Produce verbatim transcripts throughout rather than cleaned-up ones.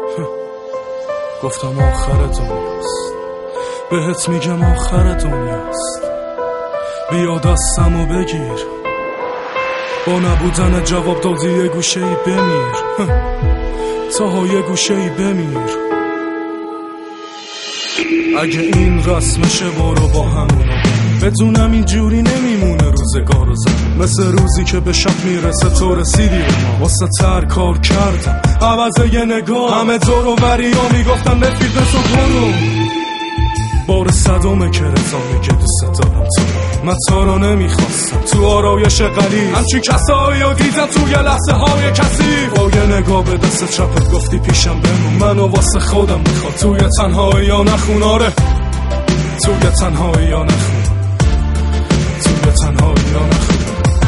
گفتم آخر دنیاست، بهت میگم آخر دنیاست، بیا دستمو بگیر، با نبودن جواب دادی یه گوشه ای بمیر، تا یه گوشه ای بمیر. اگه این رسمشه برو با همونو، بدونم اینجوری نمیمونه روزگار و زن، مثل روزی که به شب میرسه تو رسیدی به ما، واسه تر کار کردم عوض یه نگاه، همه دور و بری ها میگفتن رفیق تو برو، بار صدامه که رضا میگه دوست دارم تو، من تا رو نمیخواستم تو آرایش قلیل، همچین کسایی رو دیدم توی لحظه های کسی، با یه نگاه به دست چپت گفتی پیشم بمون، منو واسه خودم میخواد توی تنهایی یا نخون، آره توی تنهایی یا نخون، توی تنهایی یا نخون،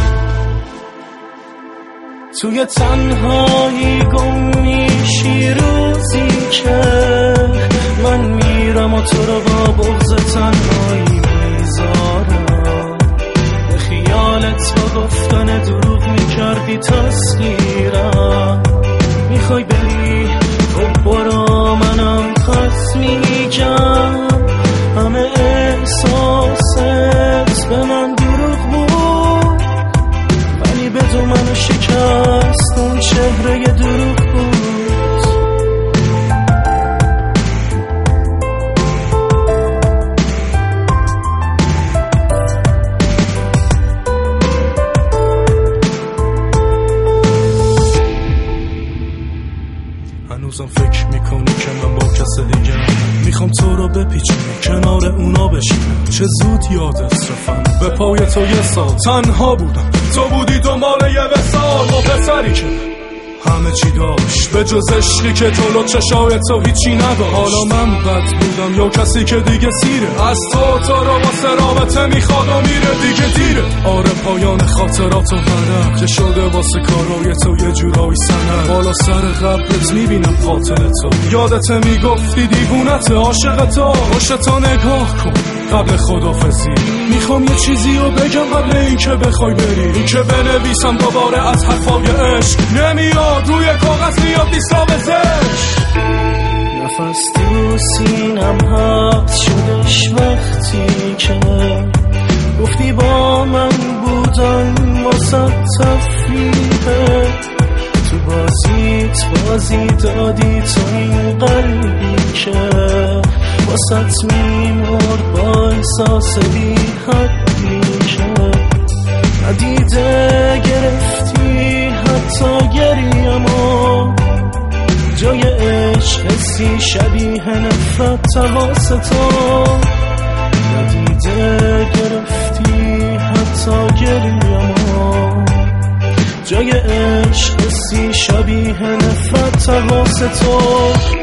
توی تنهایی گم میشی روزی که من میرم و تو رو با بغض تنهایی میذارم، به خیالت با گفتن دروغ میکردی تسخیرم، میخوای بری خب برو منم پس میگم، همه احساست به من دروغ بود، ولی به تو منو شکست اون چهره دروغ بود. هنوزم فکر میکنی که من با کس دیگه میخوام تو رو بپیچونی کنار اونا بشینم، چه زود یادت رفتم به پای تو یه سال تنها بودم، تو بودی دنبال یه وصال با پسری که همه چی داشت به جز عشقی که تو لو چشای تو هیچی نداشت. حالا من بد بودم یا کسی که دیگه سیره از تو تو رو واسه رابطه میخواد و میره دیگه دیره، آره پایان خاطرات و هدف که شده واسه کارای تو یه جورایی سند، بالا سر قبلت میبینم قاتل تو، یادت میگفتی دیوونت عاشق تو، باشه تا نگاه کن قبل خدافزی، میخوام یه چیزی رو بگم قبل این که بخوای بری، این که بنویسم دوباره از حرفای عشق نمیاد روی کاغذ میاد دیسا بزش، نفس تو سینم حبس شدش وقتی که گفتی با من بودن واسه تفریحه، تو بازیت بازی دادی تو این قلبی که واسط میمرد با احساس بی حدی که ندیده گرفتی حتی گریمو، جای عشق حسی شبیه نفرت تواسطو، ندیده گرفتی حتی گریمو، جای عشق حسی شبیه نفرت تواسطو.